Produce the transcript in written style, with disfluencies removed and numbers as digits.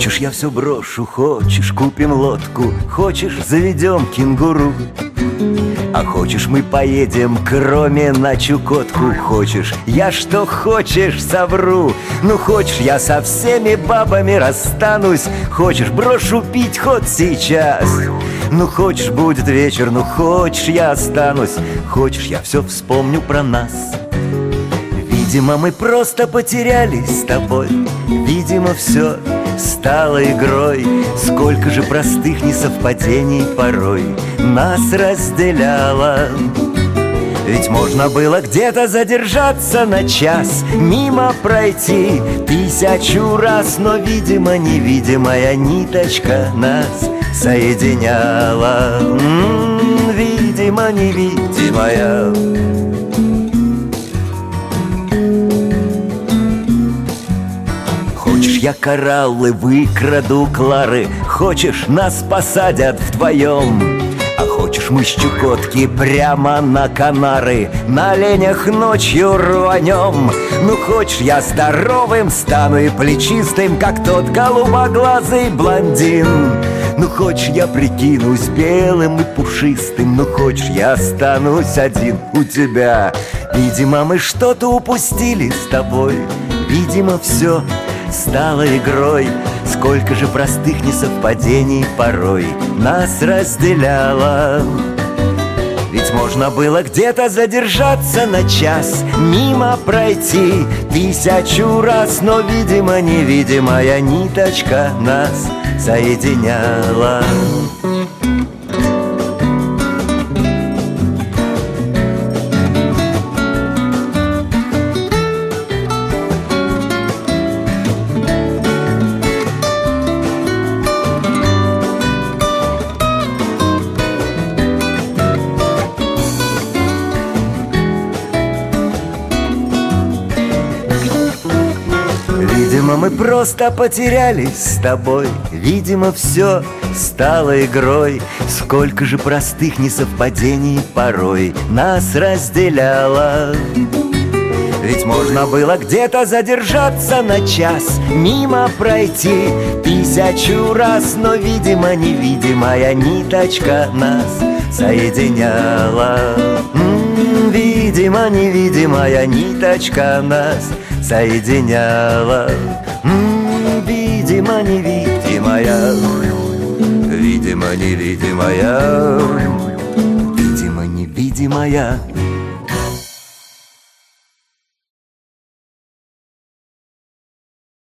Хочешь, я все брошу, хочешь, купим лодку, хочешь, заведем кенгуру. А хочешь, мы поедем к Роме на Чукотку. Хочешь, я что хочешь совру. Ну хочешь, я со всеми бабами расстанусь. Хочешь, брошу пить хоть сейчас. Ну хочешь, будет вечер, ну хочешь, я останусь. Хочешь, я все вспомню про нас. Видимо, мы просто потерялись с тобой. Видимо, все стало игрой. Сколько же простых несовпадений порой нас разделяло. Ведь можно было где-то задержаться на час, мимо пройти 1000 раз, но, видимо, невидимая ниточка нас соединяла. Видимо, невидимая. Хочешь, я кораллы выкраду Клары. Хочешь, нас посадят вдвоем. А хочешь, мы с Чукотки прямо на Канары на оленях ночью рванем. Ну хочешь, я здоровым стану и плечистым, как тот голубоглазый блондин. Ну хочешь, я прикинусь белым и пушистым. Ну хочешь, я останусь один у тебя. Видимо, мы что-то упустили с тобой. Видимо, все стало игрой. Сколько же простых несовпадений порой нас разделяло. Ведь можно было где-то задержаться на час, мимо пройти 1000 раз, но, видимо, невидимая ниточка нас соединяла. Видимо, мы просто потерялись с тобой. Видимо, все стало игрой. Сколько же простых несовпадений порой нас разделяло. Ведь можно было где-то задержаться на час, мимо пройти 1000 раз, но, видимо, невидимая ниточка нас соединяла. Видимо, невидимая ниточка нас соединяла. Видимо, невидимая. Видимо, невидимая. Видимо, невидимая.